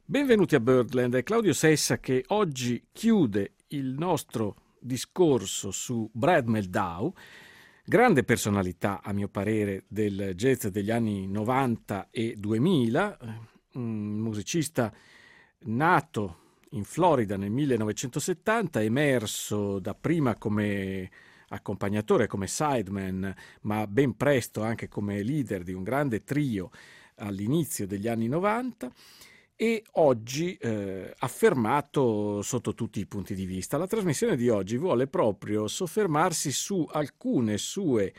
Benvenuti a Birdland, è Claudio Sessa che oggi chiude il nostro discorso su Brad Mehldau, grande personalità a mio parere del jazz degli anni 90 e 2000, un musicista nato in Florida nel 1970, emerso dapprima come accompagnatore, come sideman, ma ben presto anche come leader di un grande trio all'inizio degli anni 90 e oggi affermato sotto tutti i punti di vista. La trasmissione di oggi vuole proprio soffermarsi su alcune sue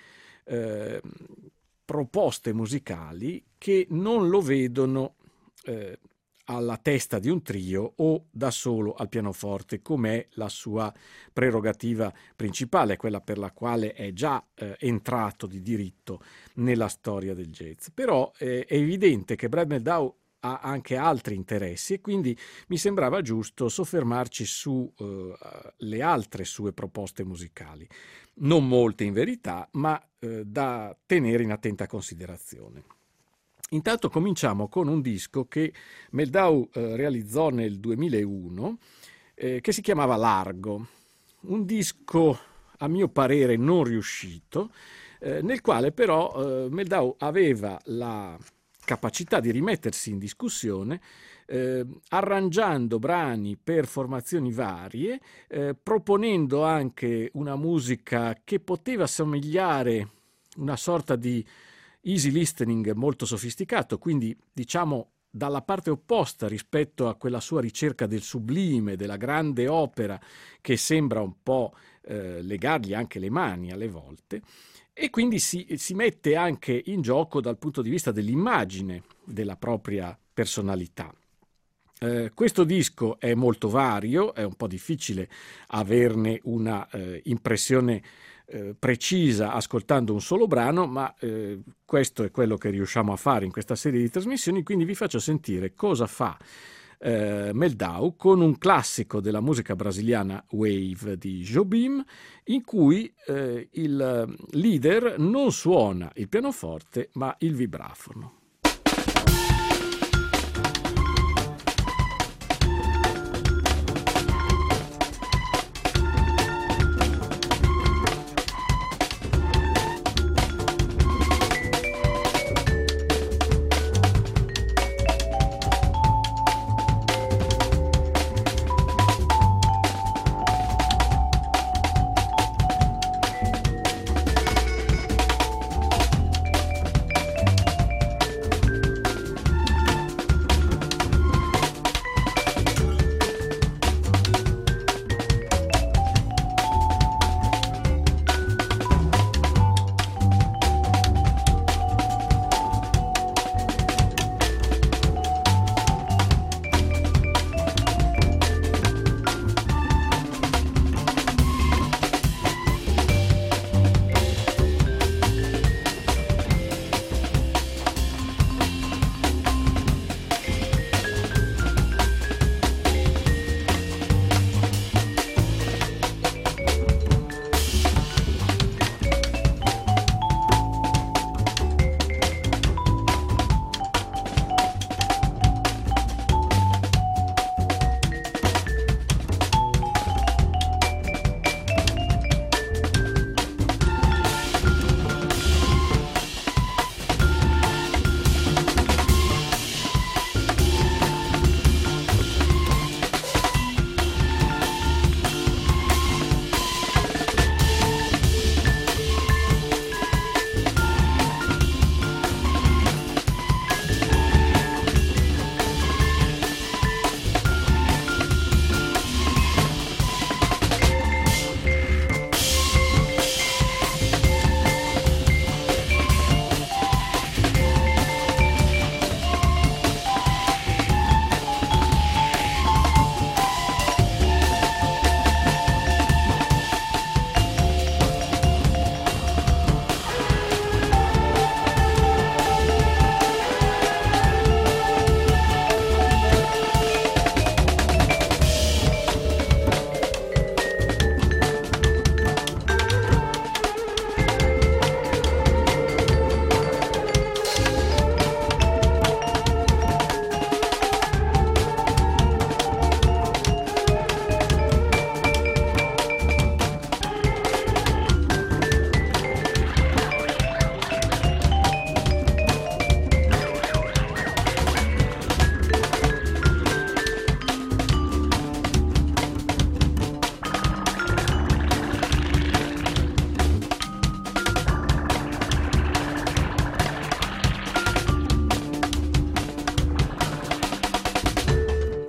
proposte musicali che non lo vedono alla testa di un trio o da solo al pianoforte, come è la sua prerogativa principale, quella per la quale è già entrato di diritto nella storia del jazz. Però è evidente che Brad Mehldau ha anche altri interessi e quindi mi sembrava giusto soffermarci su le altre sue proposte musicali. Non molte in verità, ma da tenere in attenta considerazione. Intanto cominciamo con un disco che Mehldau realizzò nel 2001 che si chiamava Largo, un disco a mio parere non riuscito, nel quale però Mehldau aveva la capacità di rimettersi in discussione arrangiando brani per formazioni varie, proponendo anche una musica che poteva somigliare una sorta di easy listening molto sofisticato, quindi diciamo dalla parte opposta rispetto a quella sua ricerca del sublime, della grande opera che sembra un po' legargli anche le mani alle volte. E quindi si mette anche in gioco dal punto di vista dell'immagine della propria personalità. Questo disco è molto vario, è un po' difficile averne una impressione precisa ascoltando un solo brano, ma questo è quello che riusciamo a fare in questa serie di trasmissioni, quindi vi faccio sentire cosa fa Mehldau con un classico della musica brasiliana Wave di Jobim, in cui il leader non suona il pianoforte ma il vibrafono.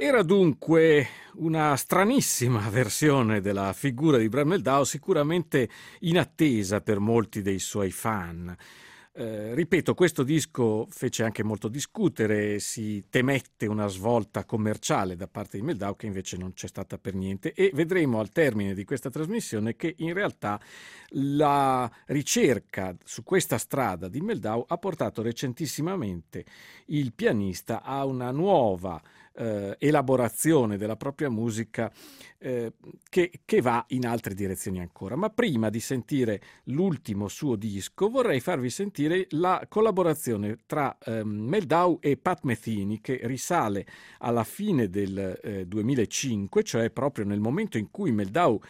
Era dunque una stranissima versione della figura di Brad Meldau, sicuramente inattesa per molti dei suoi fan. Ripeto, questo disco fece anche molto discutere, si temette una svolta commerciale da parte di Meldau, che invece non c'è stata per niente, e vedremo al termine di questa trasmissione che in realtà la ricerca su questa strada di Meldau ha portato recentissimamente il pianista a una nuova elaborazione della propria musica che va in altre direzioni ancora. Ma prima di sentire l'ultimo suo disco vorrei farvi sentire la collaborazione tra Meldau e Pat Metheny, che risale alla fine del 2005, cioè proprio nel momento in cui Meldau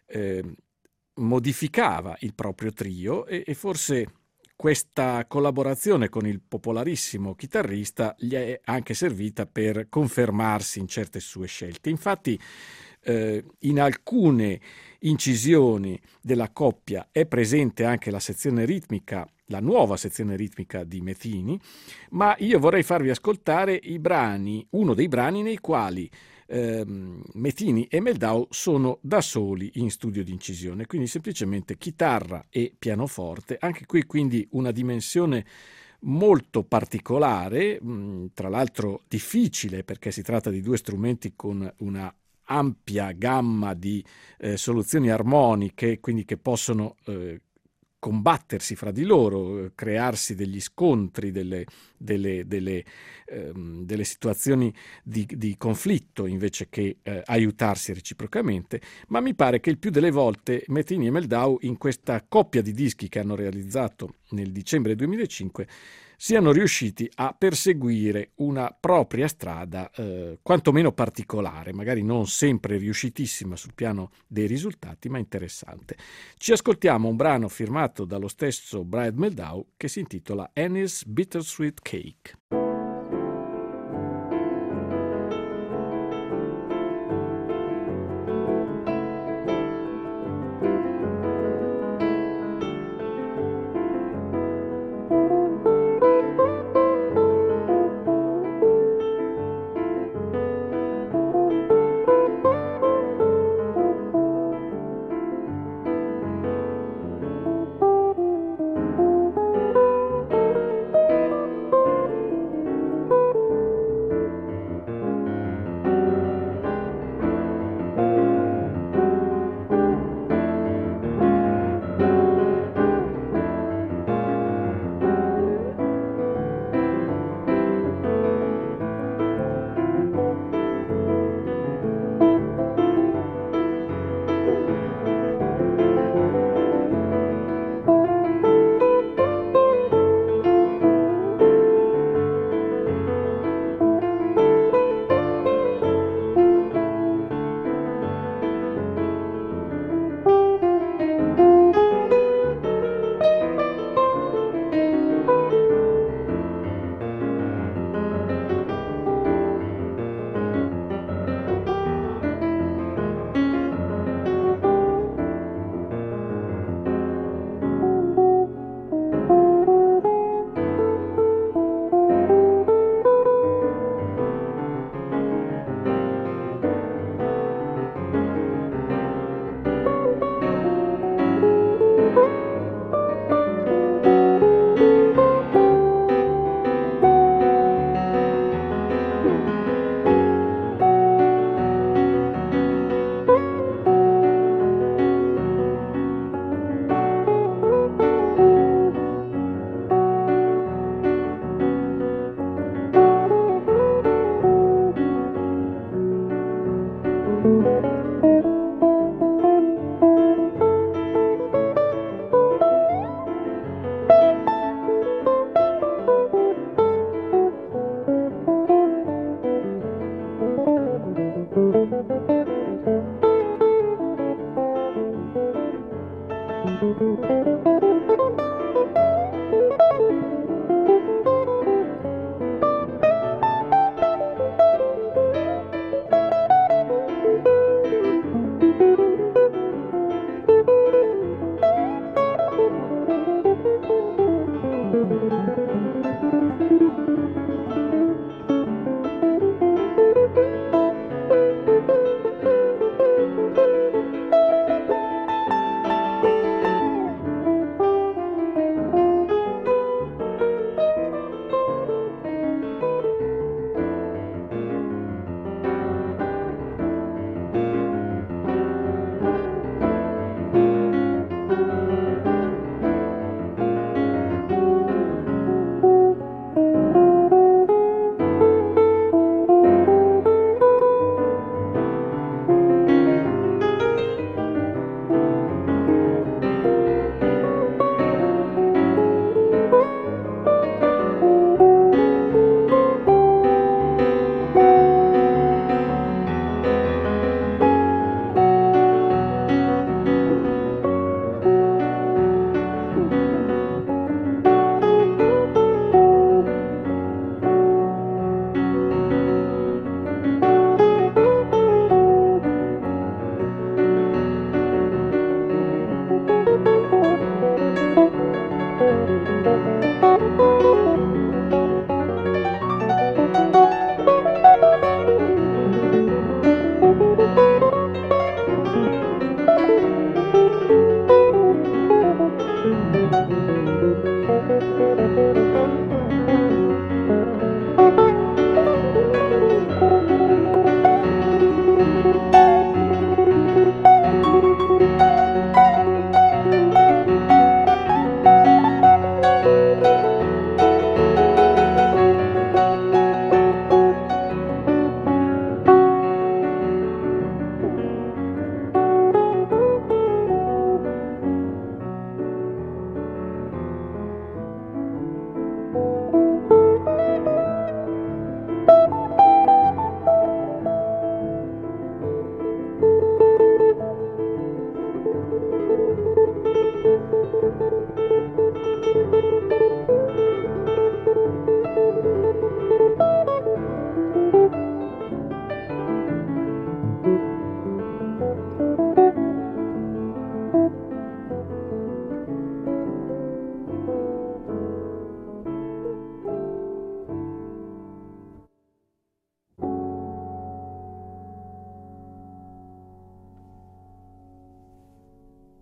modificava il proprio trio e forse questa collaborazione con il popolarissimo chitarrista gli è anche servita per confermarsi in certe sue scelte. Infatti, in alcune incisioni della coppia è presente anche la sezione ritmica, la nuova sezione ritmica di Metheny, ma io vorrei farvi ascoltare uno dei brani nei quali Metheny e Meldau sono da soli in studio di incisione, quindi semplicemente chitarra e pianoforte. Anche qui quindi una dimensione molto particolare, tra l'altro difficile perché si tratta di due strumenti con una ampia gamma di soluzioni armoniche, quindi che possono combattersi fra di loro, crearsi degli scontri, delle situazioni di conflitto invece che aiutarsi reciprocamente. Ma mi pare che il più delle volte Metheny e Meldau, in questa coppia di dischi che hanno realizzato nel dicembre 2005, siano riusciti a perseguire una propria strada quantomeno particolare, magari non sempre riuscitissima sul piano dei risultati, ma interessante. Ci ascoltiamo un brano firmato dallo stesso Brad Meldau che si intitola Annie's Bittersweet Cake.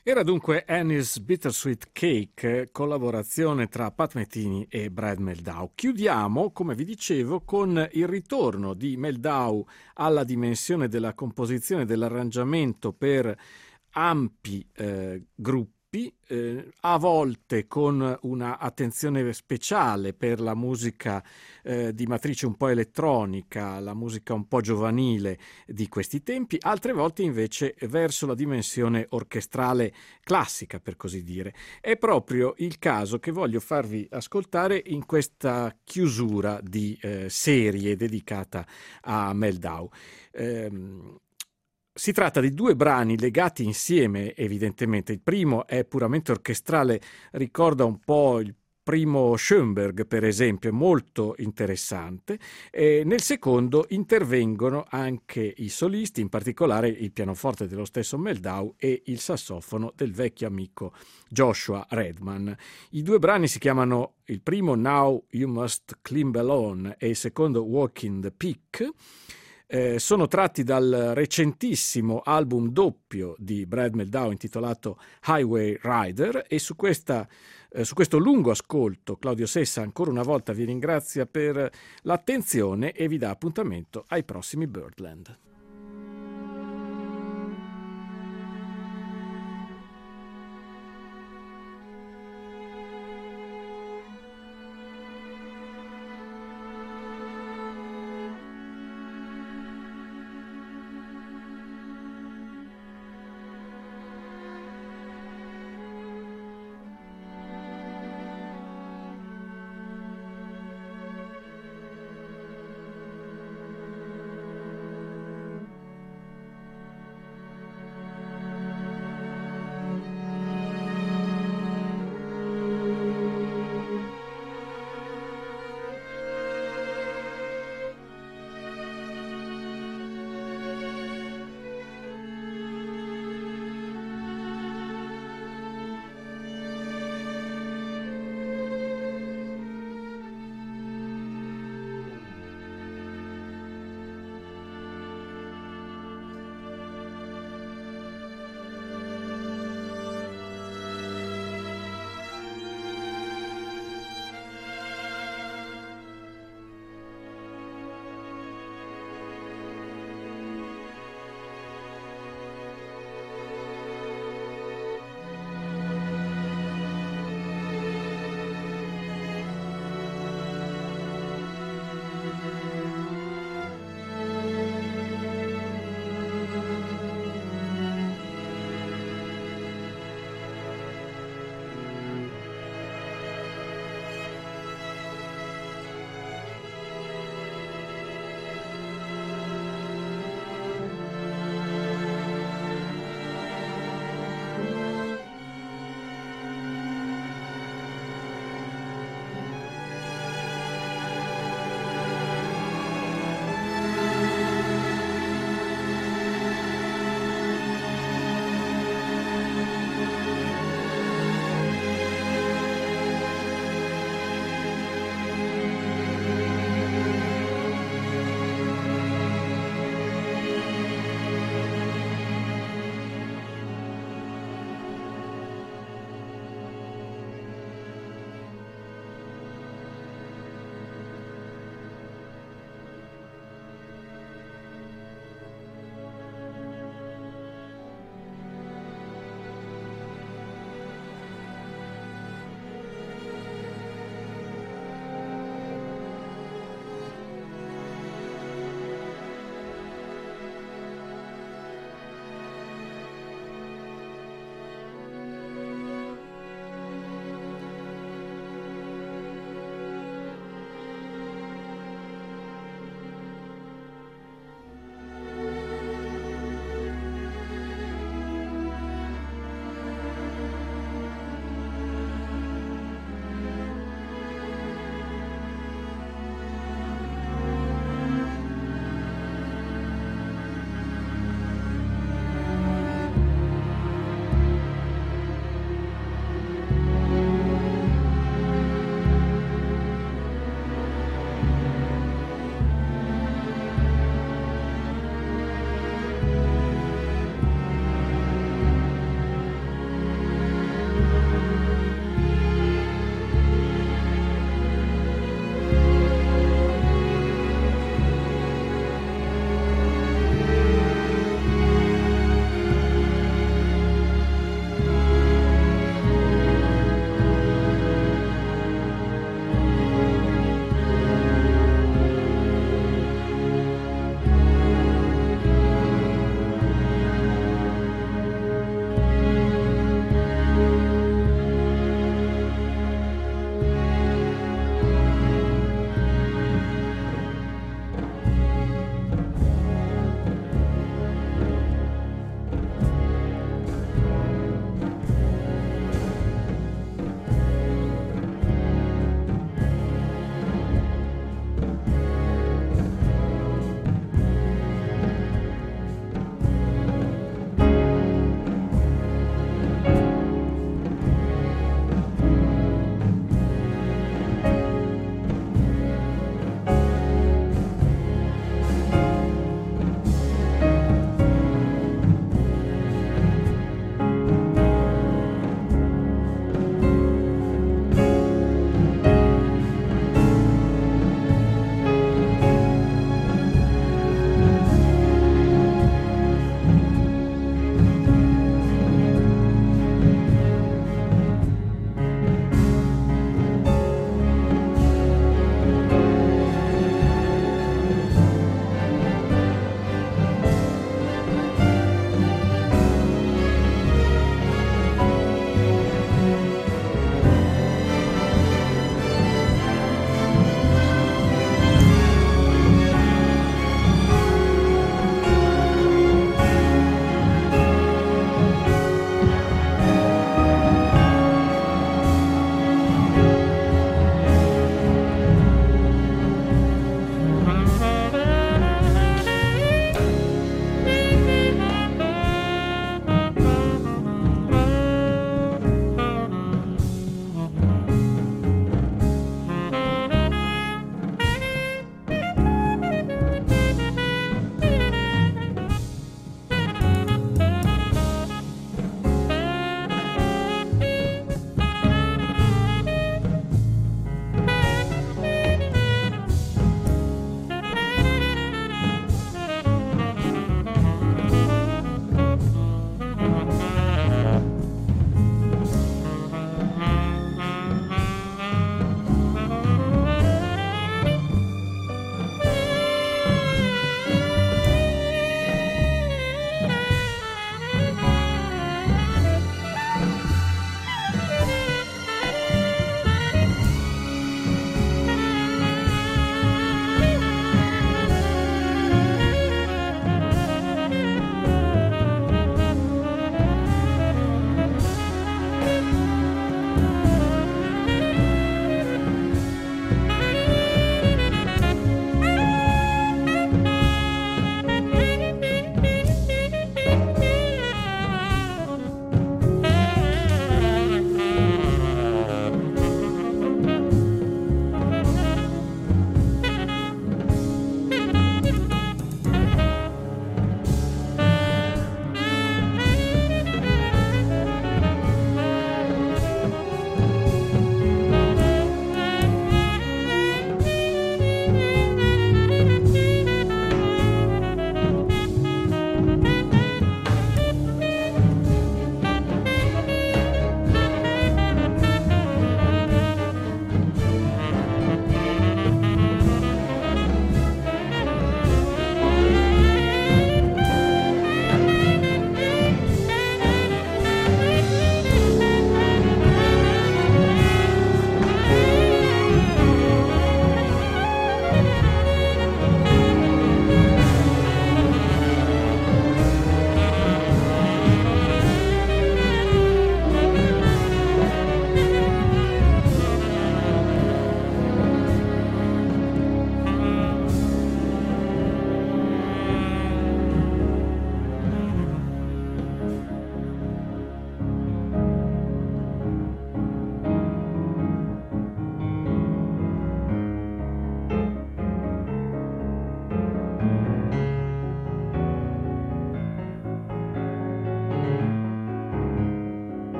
Era dunque Annie's Bittersweet Cake, collaborazione tra Pat Metheny e Brad Mehldau. Chiudiamo, come vi dicevo, con il ritorno di Mehldau alla dimensione della composizione e dell'arrangiamento per ampi gruppi, a volte con una attenzione speciale per la musica di matrice un po' elettronica, la musica un po' giovanile di questi tempi, altre volte invece verso la dimensione orchestrale classica, per così dire. È proprio il caso che voglio farvi ascoltare in questa chiusura di serie dedicata a Mehldau. Si tratta di due brani legati insieme, evidentemente. Il primo è puramente orchestrale, ricorda un po' il primo Schoenberg, per esempio, è molto interessante. E nel secondo intervengono anche i solisti, in particolare il pianoforte dello stesso Mehldau e il sassofono del vecchio amico Joshua Redman. I due brani si chiamano, il primo Now You Must Climb Alone e il secondo Walking the Peak. Sono tratti dal recentissimo album doppio di Brad Mehldau intitolato Highway Rider, e su questo lungo ascolto Claudio Sessa ancora una volta vi ringrazia per l'attenzione e vi dà appuntamento ai prossimi Birdland.